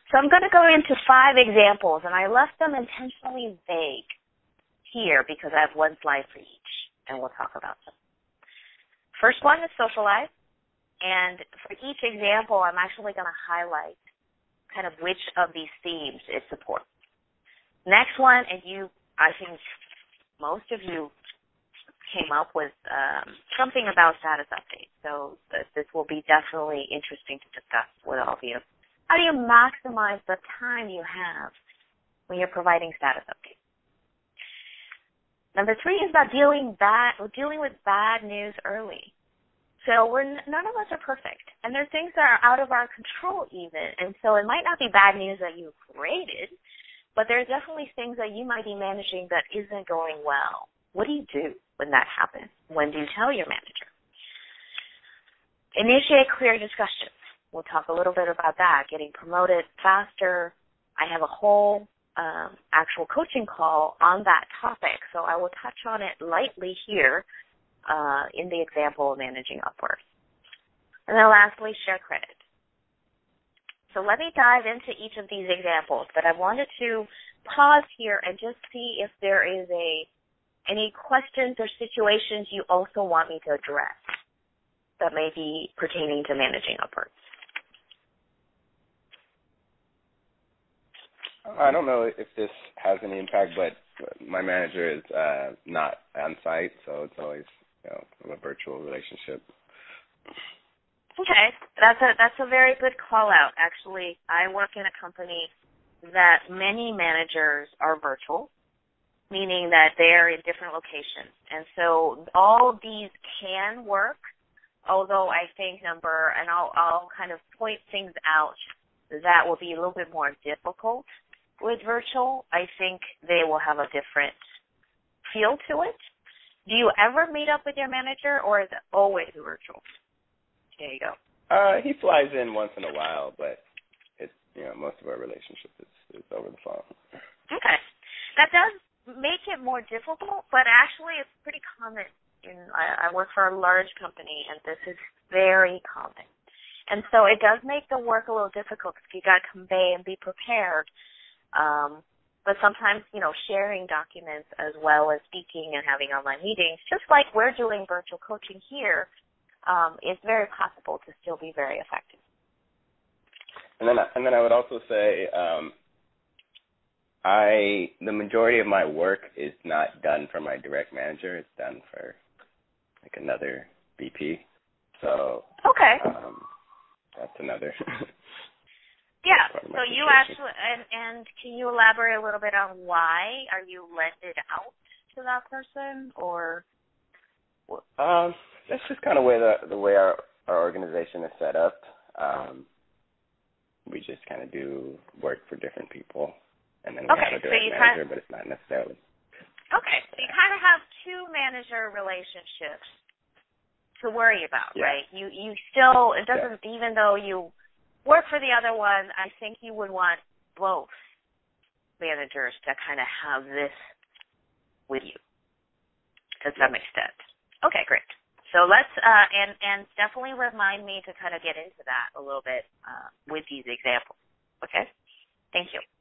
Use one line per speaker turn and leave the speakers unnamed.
So I'm going to go into 5 examples, and I left them intentionally vague here because I have one slide for each, and we'll talk about them. First one is socialize, and for each example, I'm actually going to highlight kind of which of these themes it supports. Next one, and I think most of you came up with something about status updates. So this will be definitely interesting to discuss with all of you. How do you maximize the time you have when you're providing status updates? Number 3 is about dealing with bad news early. So none of us are perfect, and there are things that are out of our control even, and so it might not be bad news that you created, but there are definitely things that you might be managing that isn't going well. What do you do when that happens? When do you tell your manager? Initiate clear discussions. We'll talk a little bit about that, getting promoted faster. I have a whole actual coaching call on that topic, so I will touch on it lightly here in the example of managing upwards. And then lastly, share credit. So let me dive into each of these examples, but I wanted to pause here and just see if there is any questions or situations you also want me to address that may be pertaining to managing upwards.
I don't know if this has any impact, but my manager is not on site, so it's always a virtual relationship.
Okay, that's a very good call out. Actually, I work in a company that many managers are virtual, meaning that they're in different locations, and so all of these can work. Although I think and I'll kind of point things out that will be a little bit more difficult with virtual. I think they will have a different feel to it. Do you ever meet up with your manager, or is it always virtual? There you go.
He flies in once in a while, but most of our relationship is over the phone.
Okay. That does make it more difficult, but actually it's pretty common. I work for a large company, and this is very common. And so it does make the work a little difficult because you got to convey and be prepared. But sometimes, sharing documents as well as speaking and having online meetings, just like we're doing virtual coaching here, it's very possible to still be very effective.
And then I would also say the majority of my work is not done for my direct manager. It's done for another VP. So
okay,
that's another.
Yeah. So you actually, and can you elaborate a little bit on why? Are you lending it out to that person, or?
That's just kind of the way our organization is set up. We just kind of do work for different people, and then we have a direct manager, but it's not necessarily.
Okay, so you kind of have 2 manager relationships to worry about, right? You still, it doesn't, even though you work for the other one, I think you would want both managers to kind of have this with you to some extent. Okay, great. So let's, and definitely remind me to kind of get into that a little bit with these examples. Okay? Thank you.